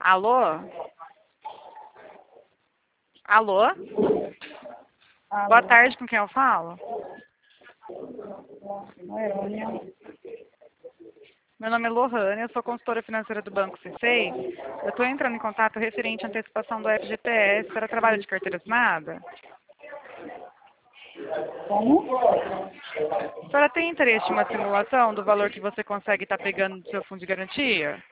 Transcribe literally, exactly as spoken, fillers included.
Alô? Alô? Alô. Boa tarde, com quem eu falo? Lohane. Meu nome é Lohane, eu sou consultora financeira do Banco C seis. Eu estou entrando em contato referente à antecipação do F G T S para trabalho de carteira assinada. Como? A senhora tem interesse em uma simulação do valor que você consegue estar pegando do seu fundo de garantia?